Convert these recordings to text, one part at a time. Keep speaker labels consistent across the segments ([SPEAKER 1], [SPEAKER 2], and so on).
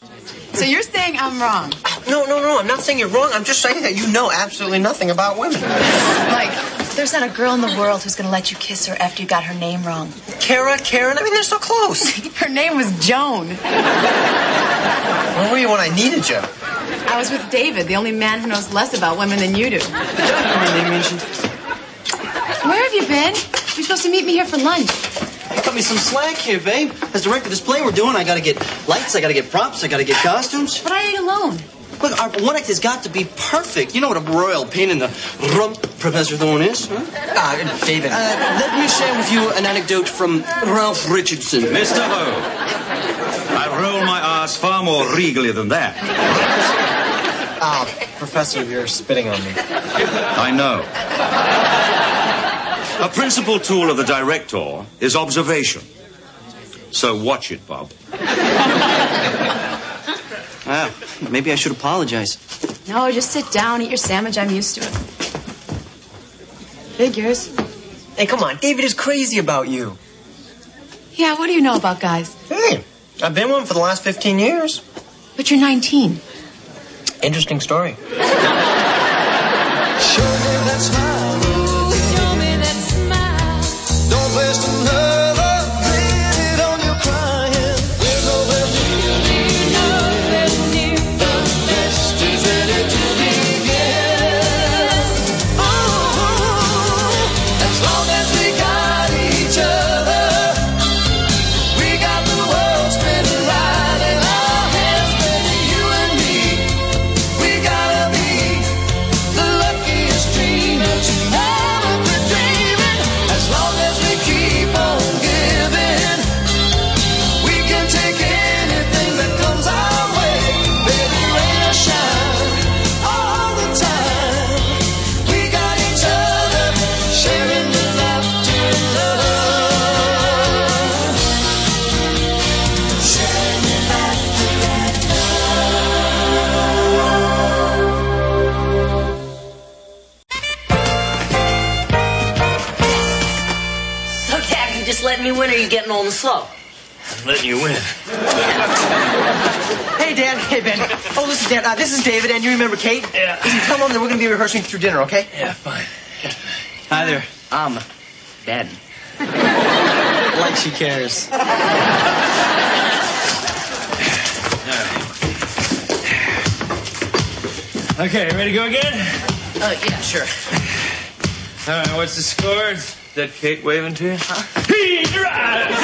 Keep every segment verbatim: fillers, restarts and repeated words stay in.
[SPEAKER 1] So you're saying I'm wrong?
[SPEAKER 2] No, no, no, I'm not saying you're wrong. I'm just saying that you know absolutely nothing about women.
[SPEAKER 1] Mike, there's not a girl in the world who's going to let you kiss her after you got her name wrong.
[SPEAKER 2] Kara, Karen, I mean, they're so close.
[SPEAKER 1] Her name was Joan.
[SPEAKER 2] Where were you when I needed you?
[SPEAKER 1] I was with David, the only man who knows less about women than you do. Where have you been? You're supposed to meet me here for lunch.
[SPEAKER 3] Cut me some slack here, babe. As director of this play we're doing, I gotta get lights, I gotta get props, I gotta get costumes.
[SPEAKER 1] But I ain't alone.
[SPEAKER 3] Look, our one act has got to be perfect. You know what a royal pain in the rump Professor Thorne is, huh?
[SPEAKER 2] Uh, David.
[SPEAKER 3] Uh, let me share with you an anecdote from Ralph Richardson.
[SPEAKER 4] Mister Ho, I roll my R's far more regally than that.
[SPEAKER 2] Ah, oh, Professor, you're spitting on me.
[SPEAKER 4] I know. A principal tool of the director is observation. So watch it, Bob.
[SPEAKER 3] Well, maybe I should apologize.
[SPEAKER 1] No, just sit down, eat your sandwich. I'm used to it. Figures.
[SPEAKER 2] Hey, come on. David is crazy about you.
[SPEAKER 1] Yeah, what do you know about guys?
[SPEAKER 2] Hey, I've been one for the last fifteen years.
[SPEAKER 1] But you're nineteen.
[SPEAKER 2] Interesting story.
[SPEAKER 5] Show me that smile. Show me that smile. Don't waste another minute on your crying. We're nowhere near, nowhere near. The best is ready to begin. Oh, as long as we got each other, we got the world spinning right in our hands, baby, you and me. We gotta be the luckiest dreamers you ever dreaming. As long as we keep on giving, we can take anything that comes our way. Baby, rain or shine, all the time. We got each other, sharing the laughter and love. Sharing the laughter and
[SPEAKER 6] So, Dad, you just letting me win, or are you getting on the slow?
[SPEAKER 7] I'm letting you win.
[SPEAKER 2] Hey, Dan. Hey, Ben. Oh, listen, Dan. Uh, this is David, and you remember Kate?
[SPEAKER 7] Yeah.
[SPEAKER 2] Listen, tell Mom that we're going to be rehearsing through dinner, okay?
[SPEAKER 7] Yeah, fine.
[SPEAKER 3] Hi there. I'm Dad.
[SPEAKER 2] Like she cares.
[SPEAKER 7] Okay, ready to go again?
[SPEAKER 6] Uh, yeah, sure.
[SPEAKER 7] All right, what's the score? Is that Kate waving to you? Huh? He drives!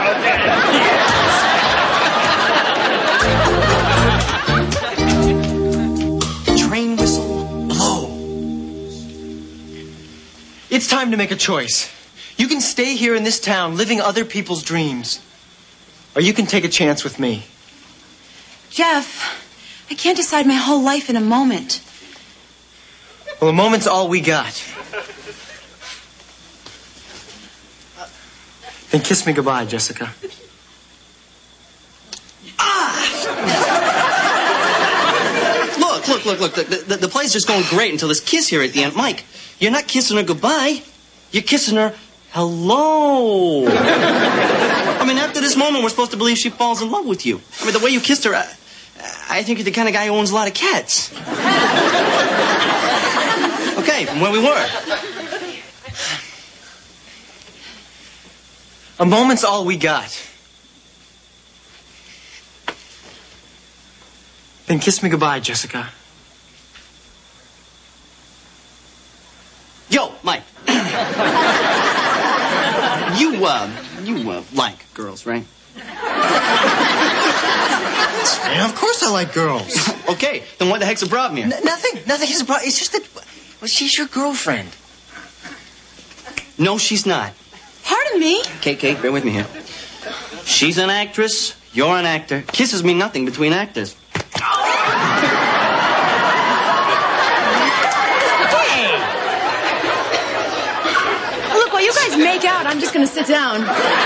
[SPEAKER 2] Train whistle, blow. It's time to make a choice. You can stay here in this town living other people's dreams, or you can take a chance with me.
[SPEAKER 1] Jeff, I can't decide my whole life in a moment.
[SPEAKER 2] Well, a moment's all we got. Then kiss me goodbye, Jessica.
[SPEAKER 3] Look, look, look, look. The, the, the play's just going great until this kiss here at the end. Mike, you're not kissing her goodbye. You're kissing her hello. I mean, after this moment, we're supposed to believe she falls in love with you. I mean, the way you kissed her, I, I think you're the kind of guy who owns a lot of cats. Okay, from where we were.
[SPEAKER 2] A moment's all we got. Then kiss me goodbye, Jessica.
[SPEAKER 3] Yo, Mike. you, uh, you, uh, like girls, right?
[SPEAKER 2] Yeah, of course I like girls.
[SPEAKER 3] Okay, then what the heck's a problem here?
[SPEAKER 2] N- nothing, nothing is a problem. It's just that, well, she's your girlfriend.
[SPEAKER 3] No, she's not.
[SPEAKER 1] Pardon me?
[SPEAKER 3] Kate, Kate, bear with me here. She's an actress, you're an actor. Kisses mean nothing between actors.
[SPEAKER 1] Look, while you guys make out, I'm just going to sit down.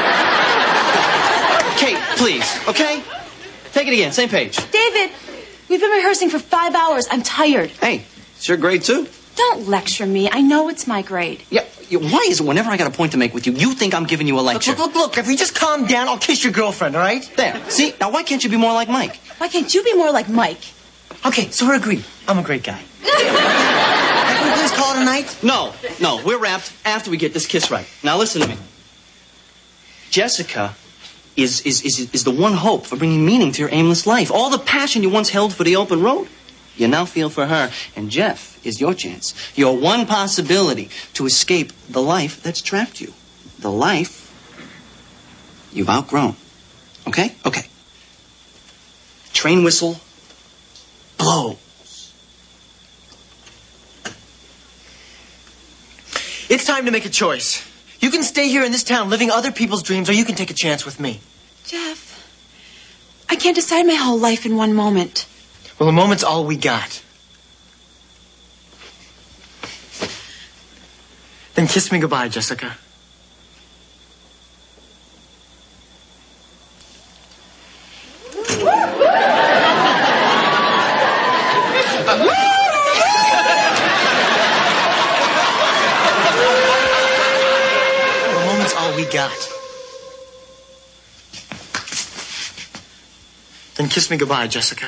[SPEAKER 3] Kate, please, okay? Take it again, same page.
[SPEAKER 1] David, we've been rehearsing for five hours. I'm tired.
[SPEAKER 3] Hey, it's your grade too.
[SPEAKER 1] Don't lecture me. I know it's my grade.
[SPEAKER 3] Yeah, Why is it whenever I got a point to make with you, you think I'm giving you a lecture?
[SPEAKER 2] Look, look, look, look. If you just calm down, I'll kiss your girlfriend, all right?
[SPEAKER 3] There. See? Now, why can't you be more like Mike?
[SPEAKER 1] Why can't you be more like Mike?
[SPEAKER 2] Okay, so we're agreed. I'm a great guy. Can we please call it a night?
[SPEAKER 3] No, no. We're wrapped after we get this kiss right. Now, listen to me. Jessica is, is, is, is the one hope for bringing meaning to your aimless life. All the passion you once held for the open road, you now feel for her. And Jeff is your chance, your one possibility to escape the life that's trapped you. The life you've outgrown. Okay? Okay. Train whistle, blow.
[SPEAKER 2] It's time to make a choice. You can stay here in this town living other people's dreams, or you can take a chance with me.
[SPEAKER 1] Jeff, I can't decide my whole life in one moment.
[SPEAKER 2] Well, a moment's all we got. Then kiss me goodbye, Jessica. A moment's all we got. Then kiss me goodbye, Jessica.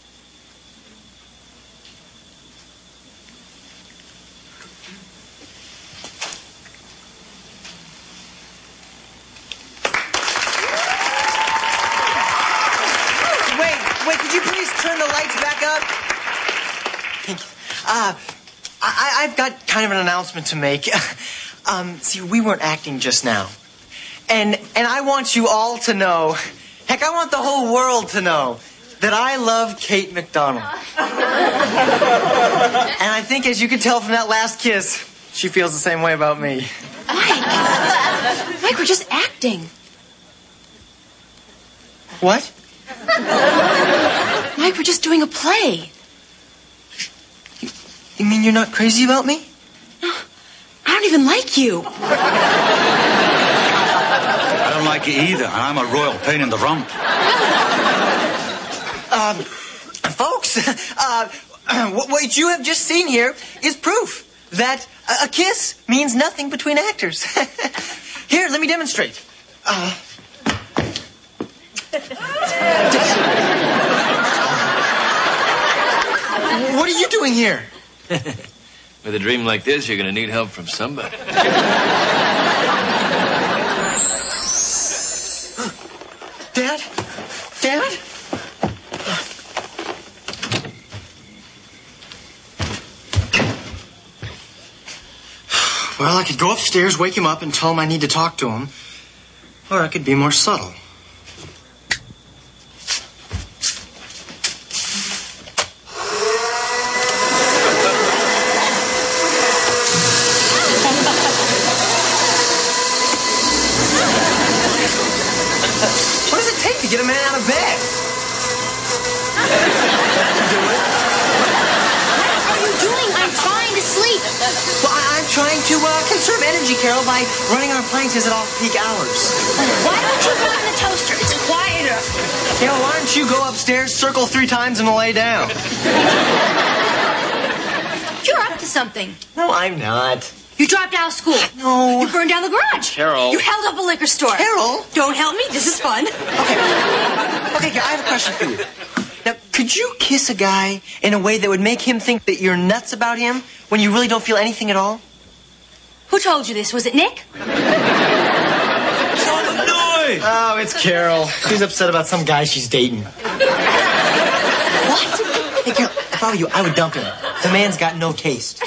[SPEAKER 2] Wait, could you please turn the lights back up? Thank you. Uh, I, I've got kind of an announcement to make. um, see, we weren't acting just now. And, and I want you all to know, heck, I want the whole world to know that I love Kate McDonald. And I think, as you can tell from that last kiss, she feels the same way about me.
[SPEAKER 1] Mike, Mike, we're just acting.
[SPEAKER 2] What?
[SPEAKER 1] Mike, we're just doing a play.
[SPEAKER 2] You, you mean you're not crazy about me?
[SPEAKER 1] No, I don't even like you.
[SPEAKER 8] I don't like you either, and I'm a royal pain in the rump.
[SPEAKER 2] Um, folks, uh, what, what you have just seen here is proof that a, a kiss means nothing between actors. Here, let me demonstrate. Uh... What are you doing here?
[SPEAKER 7] With a dream like this, you're going to need help from somebody.
[SPEAKER 2] Dad? Dad? Well, I could go upstairs, wake him up, and tell him I need to talk to him. Or I could be more subtle. What does it take to get a man out of bed? Do it.
[SPEAKER 1] What are you doing? I'm trying to sleep.
[SPEAKER 2] Well, I, I'm trying to uh, conserve energy, Carol, by running our appliances at off-peak hours.
[SPEAKER 1] Why don't you run the toaster? It's quieter.
[SPEAKER 2] Carol, why don't you go upstairs, circle three times, and lay down?
[SPEAKER 1] You're up to something.
[SPEAKER 2] No, I'm not.
[SPEAKER 1] You dropped out of school.
[SPEAKER 2] No.
[SPEAKER 1] You burned down the garage.
[SPEAKER 7] Carol.
[SPEAKER 1] You held up a liquor store.
[SPEAKER 2] Carol.
[SPEAKER 1] Don't help me. This is fun.
[SPEAKER 2] Okay. Okay, Carol, I have a question for you. Now, could you kiss a guy in a way that would make him think that you're nuts about him when you really don't feel anything at all?
[SPEAKER 1] Who told you this? Was it Nick?
[SPEAKER 2] Oh, it's Carol. She's upset about some guy she's dating. What? Hey, Carol, if I were you, I would dump him. The man's got no taste.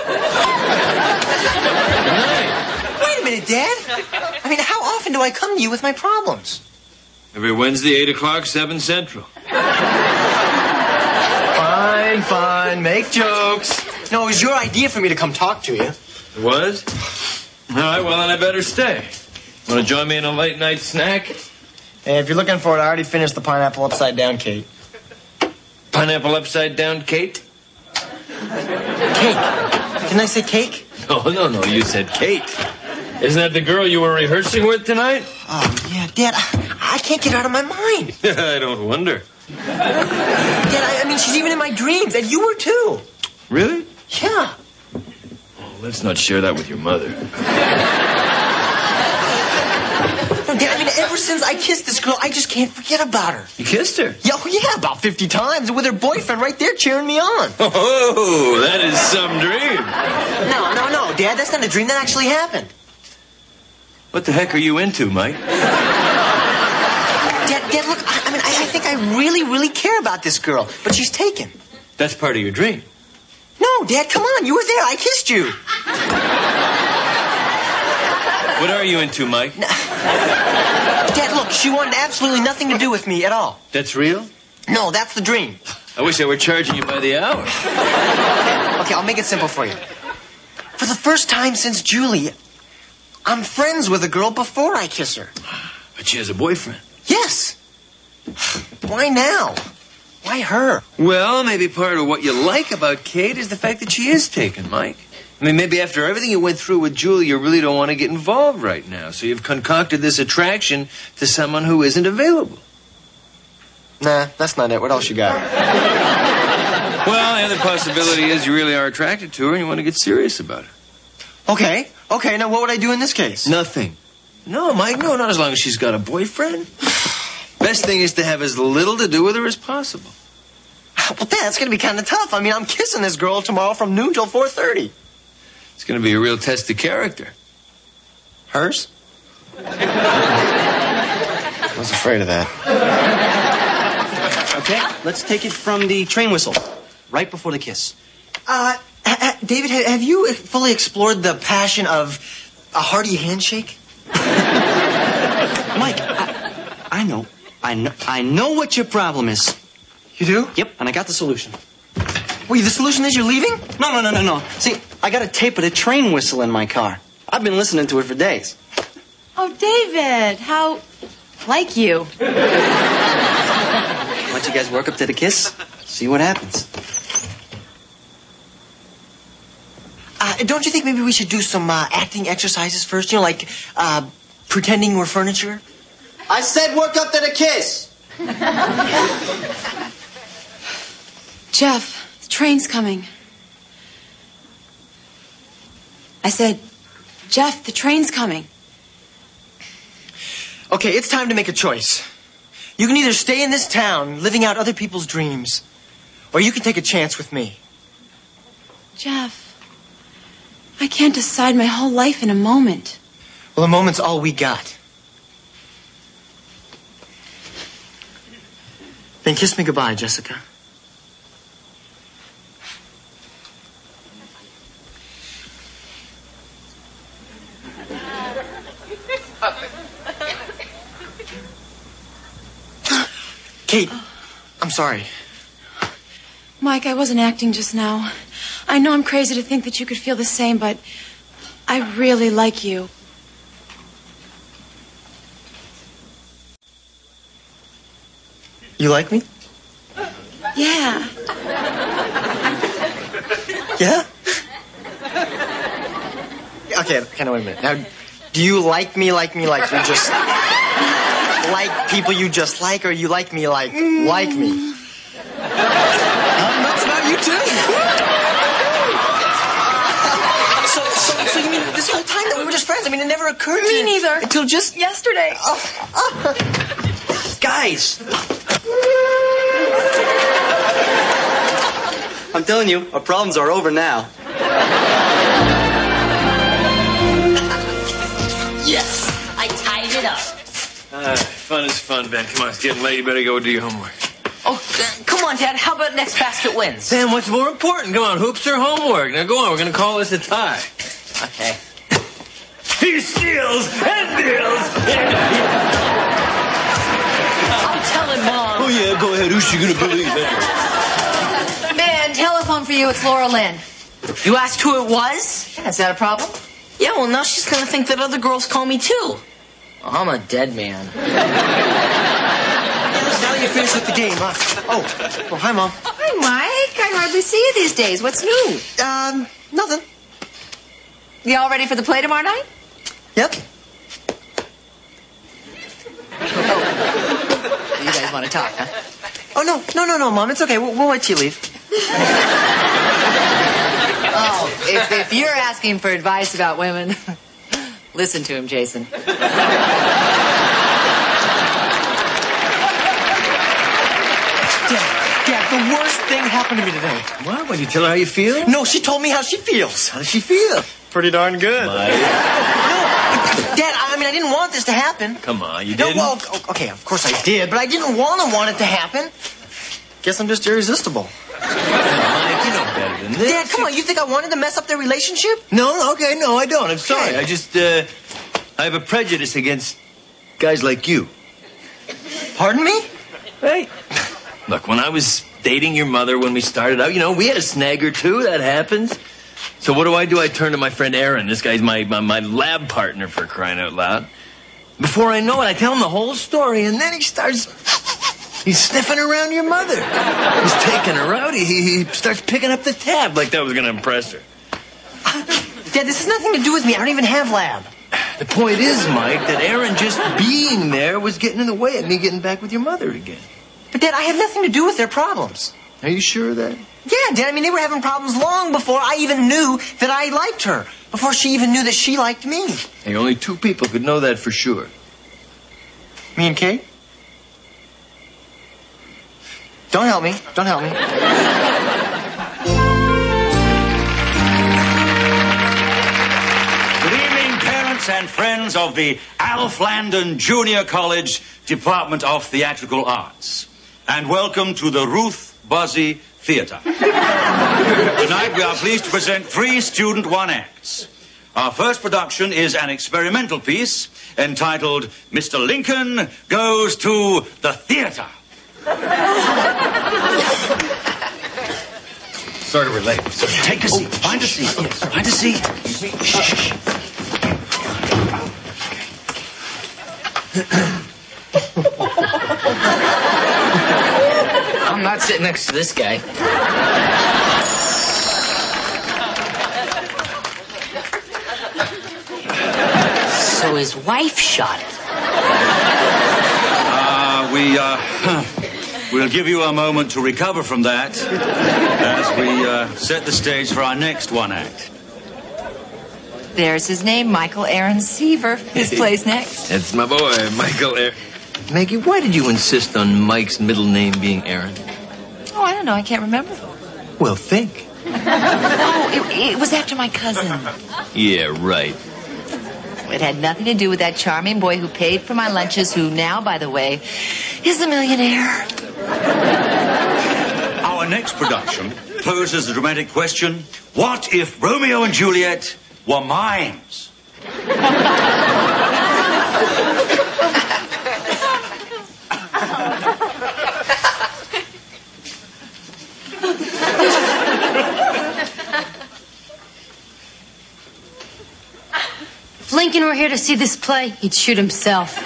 [SPEAKER 2] Wait a minute, Dad. I mean, how often do I come to you with my problems?
[SPEAKER 7] Every Wednesday, eight o'clock, seven Central.
[SPEAKER 2] Fine, fine. Make jokes. No, it was your idea for me to come talk to you.
[SPEAKER 7] It was? All right, well, then I better stay. Want to join me in a late night snack?
[SPEAKER 2] Hey, if you're looking for it, I already finished the pineapple upside down cake.
[SPEAKER 7] Pineapple upside down, Kate?
[SPEAKER 2] Cake. Didn't I say cake?
[SPEAKER 7] No, no, no, you said Kate. Isn't that the girl you were rehearsing with tonight?
[SPEAKER 2] Oh, yeah, Dad, I, I can't get her out of my mind.
[SPEAKER 7] I don't wonder.
[SPEAKER 2] Dad, I, I mean, she's even in my dreams, and you were too.
[SPEAKER 7] Really?
[SPEAKER 2] Yeah.
[SPEAKER 7] Let's not share that with your mother.
[SPEAKER 2] No, Dad, I mean, ever since I kissed this girl, I just can't forget about her.
[SPEAKER 7] You kissed her?
[SPEAKER 2] Yeah, oh, yeah, about fifty times, with her boyfriend right there cheering me on.
[SPEAKER 7] Oh, that is some dream.
[SPEAKER 2] No, no, no, Dad, that's not a dream. That actually happened.
[SPEAKER 7] What the heck are you into, Mike?
[SPEAKER 2] Dad, Dad, look, I, I mean, I, I think I really, really care about this girl, but she's taken.
[SPEAKER 7] That's part of your dream.
[SPEAKER 2] No, Dad, come on, you were there. I kissed you.
[SPEAKER 7] What are you into, Mike?
[SPEAKER 2] Dad, look, she wanted absolutely nothing to do with me at all.
[SPEAKER 7] That's real?
[SPEAKER 2] No, that's the dream.
[SPEAKER 7] I wish I were charging you by the hour.
[SPEAKER 2] Okay, I'll make it simple for you. For the first time since Julie, I'm friends with a girl before I kiss her.
[SPEAKER 7] But she has a boyfriend.
[SPEAKER 2] Yes. Why now? Why her?
[SPEAKER 7] Well, maybe part of what you like about Kate is the fact that she is taken, Mike. I mean, maybe after everything you went through with Julie, you really don't want to get involved right now. So you've concocted this attraction to someone who isn't available.
[SPEAKER 2] Nah, that's not it. What else you got?
[SPEAKER 7] Well, the other possibility is you really are attracted to her and you want to get serious about her.
[SPEAKER 2] Okay, okay, now what would I do in this case?
[SPEAKER 7] Nothing. No, Mike, no, not as long as she's got a boyfriend. Best thing is to have as little to do with her as possible.
[SPEAKER 2] Well, Dad, that's going to be kind of tough. I mean, I'm kissing this girl tomorrow from noon till four thirty.
[SPEAKER 7] It's going to be a real test of character.
[SPEAKER 2] Hers? I was afraid of that.
[SPEAKER 3] Okay, let's take it from the train whistle, right before the kiss.
[SPEAKER 2] Uh, ha- ha- David, ha- have you fully explored the passion of a hearty handshake?
[SPEAKER 3] Mike, I, I know, I know, I know what your problem is.
[SPEAKER 2] You do?
[SPEAKER 3] Yep, and I got the solution.
[SPEAKER 2] Wait, the solution is you're leaving?
[SPEAKER 3] No, no, no, no, no. See, I got a tape of the train whistle in my car. I've been listening to it for days.
[SPEAKER 1] Oh, David, how like you.
[SPEAKER 3] Why don't you guys work up to the kiss? See what happens.
[SPEAKER 2] Uh, don't you think maybe we should do some uh, acting exercises first? You know, like uh, pretending we're furniture?
[SPEAKER 3] I said work up to the kiss.
[SPEAKER 1] Jeff, the train's coming. I said, Jeff, the train's coming.
[SPEAKER 2] Okay, it's time to make a choice. You can either stay in this town, living out other people's dreams, or you can take a chance with me.
[SPEAKER 1] Jeff, I can't decide my whole life in a moment.
[SPEAKER 2] Well, a moment's all we got. Then kiss me goodbye, Jessica. Kate, I'm sorry.
[SPEAKER 1] Mike, I wasn't acting just now. I know I'm crazy to think that you could feel the same, but I really like you.
[SPEAKER 2] You like me?
[SPEAKER 1] Yeah.
[SPEAKER 2] Yeah? Okay, okay, now wait a minute. Now, do you like me like me like you just... like people you just like, or you like me like like me? That's about you too. so, so, so you mean this whole time that we were just friends? I mean, it never occurred to
[SPEAKER 1] Me
[SPEAKER 2] you
[SPEAKER 1] neither.
[SPEAKER 2] until just
[SPEAKER 1] Yesterday.
[SPEAKER 2] Oh, oh.
[SPEAKER 3] Guys! I'm telling you, our problems are over now.
[SPEAKER 6] Yes, I tied it up.
[SPEAKER 7] Uh, fun is fun, Ben. Come on, it's getting late. You better go do your homework.
[SPEAKER 6] Oh, uh, come on, Dad. How about next basket wins?
[SPEAKER 7] Ben, what's more important? Come on, hoops or homework? Now go on. We're going to call this a tie.
[SPEAKER 6] Okay.
[SPEAKER 7] He steals and deals.
[SPEAKER 6] I'll tell him, Mom.
[SPEAKER 7] Oh, yeah, go ahead. Who's she going to believe it?
[SPEAKER 1] Man, telephone for you. It's Laura Lynn.
[SPEAKER 6] You asked who it was?
[SPEAKER 1] Is that a problem?
[SPEAKER 6] Yeah, well, now she's gonna think that other girls call me too. I'm a dead man.
[SPEAKER 2] Now you're finished with the game, huh? Oh, well, hi, Mom.
[SPEAKER 1] Hi, Mike. I hardly see you these days. What's new?
[SPEAKER 2] Um, nothing.
[SPEAKER 1] You all ready for the play tomorrow night?
[SPEAKER 2] Yep.
[SPEAKER 1] You guys want to talk, huh?
[SPEAKER 2] Oh, no, no, no, no, Mom. It's okay. We'll, we'll wait till you leave.
[SPEAKER 6] Oh,
[SPEAKER 9] if, if you're asking for advice about women, listen to him, Jason.
[SPEAKER 2] Dad, Dad, the worst thing happened to me today.
[SPEAKER 7] What? When you tell her how you feel?
[SPEAKER 2] No, she told me how she feels.
[SPEAKER 7] How does she feel?
[SPEAKER 2] Pretty darn good.
[SPEAKER 7] Mike.
[SPEAKER 2] No, Dad, I mean, I didn't want this to happen.
[SPEAKER 7] Come on, you
[SPEAKER 2] No,
[SPEAKER 7] didn't?
[SPEAKER 2] well, okay, of course I did, but I didn't want to want it to happen. Guess I'm just irresistible.
[SPEAKER 7] Mike, you know better than this.
[SPEAKER 2] Dad, come on, you think I wanted to mess up their relationship?
[SPEAKER 7] No, okay, no, I don't. I'm sorry.
[SPEAKER 2] Okay.
[SPEAKER 7] I just, uh, I have a prejudice against guys like you.
[SPEAKER 2] Pardon me?
[SPEAKER 7] Hey. Look, when I was dating your mother when we started out, you know, we had a snag or two. That happens. So what do I do? I turn to my friend Aaron. This guy's my, my, my lab partner, for crying out loud. Before I know it, I tell him the whole story, and then he starts... He's sniffing around your mother. He's taking her out. He, he starts picking up the tab like that was going to impress her.
[SPEAKER 2] Dad, this has nothing to do with me. I don't even have lab.
[SPEAKER 7] The point is, Mike, that Aaron just being there was getting in the way of me getting back with your mother again.
[SPEAKER 2] But, Dad, I have nothing to do with their problems.
[SPEAKER 7] Are you sure of that?
[SPEAKER 2] Yeah, Dad, I mean, they were having problems long before I even knew that I liked her. Before she even knew that she liked me.
[SPEAKER 7] Hey, only two people could know that for sure.
[SPEAKER 2] Me and Kate? Don't help me. Don't help me.
[SPEAKER 8] Good evening, parents and friends of the Alf Landon Junior College Department of Theatrical Arts. And welcome to the Ruth Buzzy Theater. Tonight we are pleased to present three student one-acts. Our first production is an experimental piece entitled Mister Lincoln Goes to the Theater.
[SPEAKER 7] Sorry we're late. So take a seat.
[SPEAKER 8] Oh, find a seat. Yes, find a seat. Shh.
[SPEAKER 6] I'm not sitting next to this guy. So his wife shot it.
[SPEAKER 8] Uh, we, uh, we'll give you a moment to recover from that as we uh, set the stage for our next one act.
[SPEAKER 9] There's his name, Michael Aaron Seaver. His plays next.
[SPEAKER 7] That's my boy, Michael Aaron. Maggie, why did you insist on Mike's middle name being Aaron?
[SPEAKER 9] Oh, I don't know. I can't remember.
[SPEAKER 7] Well, think.
[SPEAKER 9] No, it, it was after my cousin.
[SPEAKER 7] Yeah, right.
[SPEAKER 9] It had nothing to do with that charming boy who paid for my lunches, who now, by the way, is a millionaire.
[SPEAKER 8] Our next production poses the dramatic question, what if Romeo and Juliet were mimes?
[SPEAKER 1] If Lincoln were here to see this play, he'd shoot himself.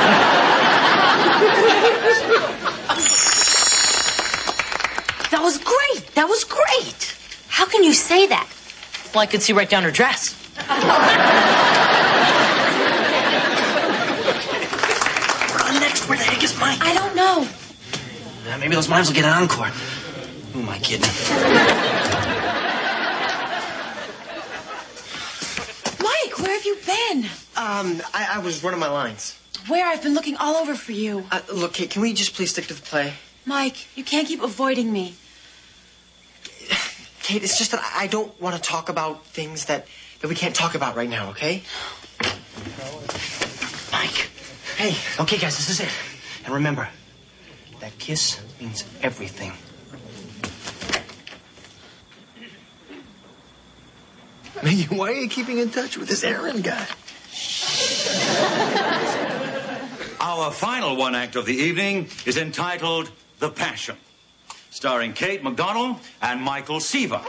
[SPEAKER 6] That was great. That was great.
[SPEAKER 1] How can you say that?
[SPEAKER 6] Well, I could see right down her dress. We're on next. Where the heck is Mike?
[SPEAKER 1] I don't know.
[SPEAKER 6] Uh, maybe those mimes will get an encore. Who am I kidding?
[SPEAKER 1] Mike, where have you been?
[SPEAKER 2] Um, I, I was running my lines.
[SPEAKER 1] Where? I've been looking all over for you.
[SPEAKER 2] Uh, look, Kate, can we just please stick to the play?
[SPEAKER 1] Mike, you can't keep avoiding me.
[SPEAKER 2] Kate, it's just that I don't want to talk about things that, that we can't talk about right now, okay?
[SPEAKER 6] Mike.
[SPEAKER 2] Hey,
[SPEAKER 6] Okay, guys, this is it. And remember, that kiss means everything.
[SPEAKER 7] Maggie, why are you keeping in touch with this Aaron guy?
[SPEAKER 8] Our final one act of the evening is entitled The Passion, starring Kate McDonnell and Michael Seaver.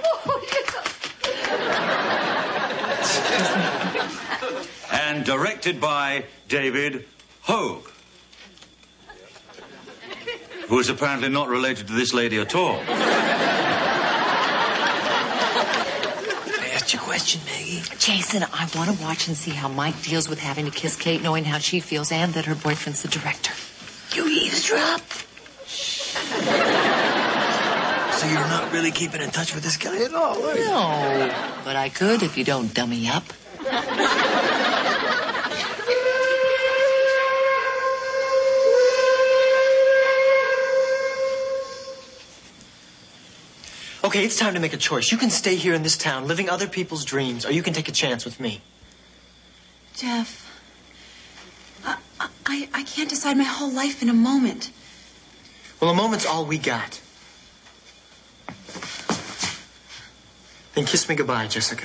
[SPEAKER 8] And directed by David Hogue, who is apparently not related to this lady at all.
[SPEAKER 6] I asked you a question, Maggie.
[SPEAKER 9] Jason, I want to watch and see how Mike deals with having to kiss Kate, knowing how she feels, and that her boyfriend's the director.
[SPEAKER 6] You eavesdrop.
[SPEAKER 7] So you're not really keeping in touch with this guy at all, are you?
[SPEAKER 9] No, but I could if you don't dummy up.
[SPEAKER 2] Okay, it's time to make a choice. You can stay here in this town, living other people's dreams, or you can take a chance with me.
[SPEAKER 1] Jeff, I, I, I can't decide my whole life in a moment.
[SPEAKER 2] Well, a moment's all we got. Then kiss me goodbye, Jessica.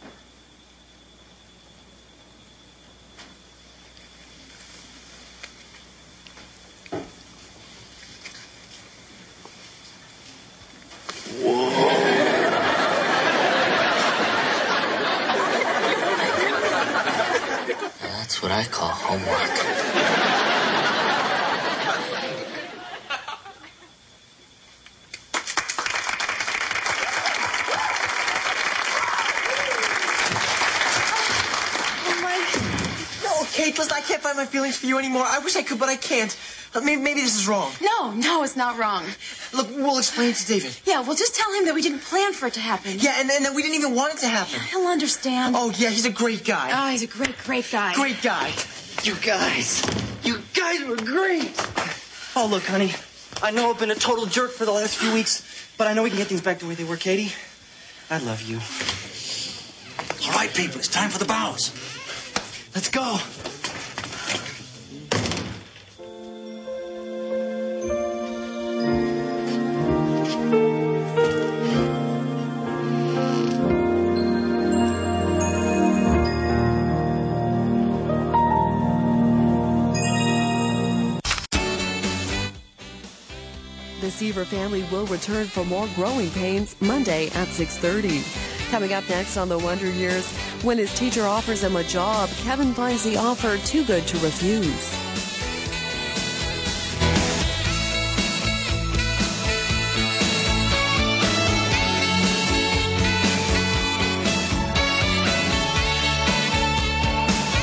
[SPEAKER 6] That's what I call homework.
[SPEAKER 2] Kate, listen, I can't find my feelings for you anymore. I wish I could, but I can't. Uh, Maybe, maybe this is wrong.
[SPEAKER 1] No, no, it's not wrong.
[SPEAKER 2] Look, we'll explain it to David.
[SPEAKER 1] Yeah, well, just tell him that we didn't plan for it to happen.
[SPEAKER 2] Yeah, and, and that we didn't even want it to happen.
[SPEAKER 1] He'll understand.
[SPEAKER 2] Oh, yeah, he's a great guy.
[SPEAKER 1] Oh, he's a great, great guy.
[SPEAKER 2] Great guy.
[SPEAKER 3] You guys. You guys were great. Oh, look, honey. I know I've been a total jerk for the last few weeks, but I know we can get things back the way they were, Katie. I love you.
[SPEAKER 8] All right, people, it's time for the bows.
[SPEAKER 3] Let's go.
[SPEAKER 10] The Seaver family will return for more Growing Pains Monday at six thirty. Coming up next on The Wonder Years, when his teacher offers him a job, Kevin finds the offer too good to refuse.